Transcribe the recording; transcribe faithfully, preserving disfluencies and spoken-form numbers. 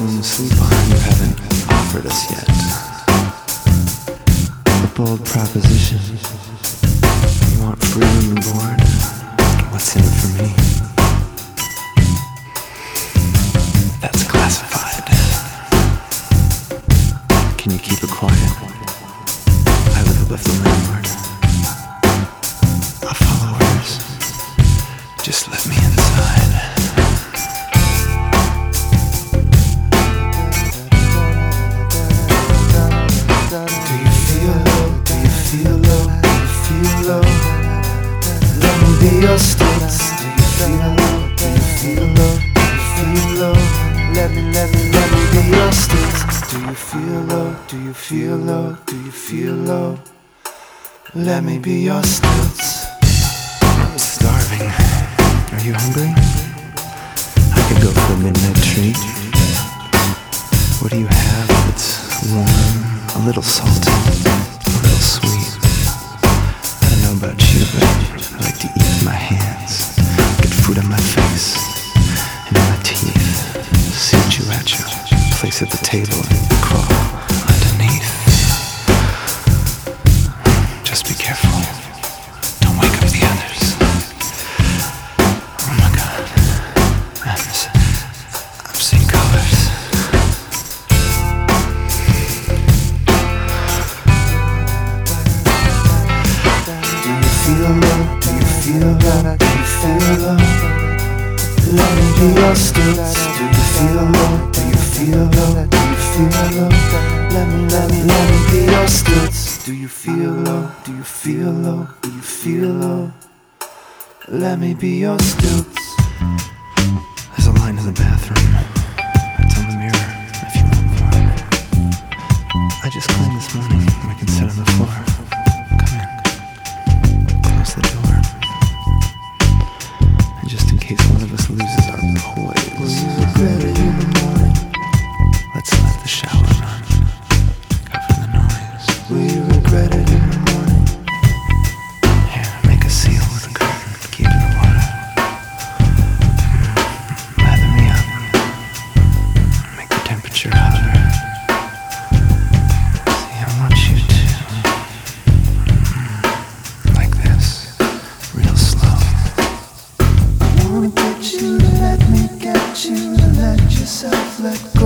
swoon to sleep on you haven't offered us yet. A bold proposition. You want free room and board? What's in it for me? That's classified. Can you keep it quiet? I live above the landlord. I'll follow orders. Just let me inside. Do you feel low? Do you feel low? Do you feel low? Let me be your sticks. Do you feel low? Do you feel low? Do you feel low? Let me, let me, let me be your sticks. Do you feel low? Do you feel low? Do you feel low? Let me be your stilts. I'm starving. Are you hungry? I could go for a midnight treat. What do you have that's warm, a little salty, a little sweet? I don't know about you, but I like to eat with my hands, get food on my face and in my teeth. Sriracha, place at the table and crawl underneath. Just be careful. Don't wake up the others. Oh my God. I'm, I'm seeing colors. Do you feel low? Do you feel low? Do you feel low? Let me be your stilts. Do you feel low? Do you feel low? Do you feel low? Let me, let me, let me be your stilts. Do you feel low? Do you feel low? Do you feel low? Let me be your stilts. There's a line in the bathroom. It's on the mirror if you want more. I just cleaned this morning. We can sit on the floor. Come in. Close the door. And just in case one of us loses our poise, will you regret it in the morning? Let's let the shower run. Cover the noise. Will you regret it in the morning? Here, make a seal with a curtain. Keep in the water. Lather me up. Make the temperature hotter. See, I want you to, like this, real slow. I wanna get you to let me get you to let yourself let go.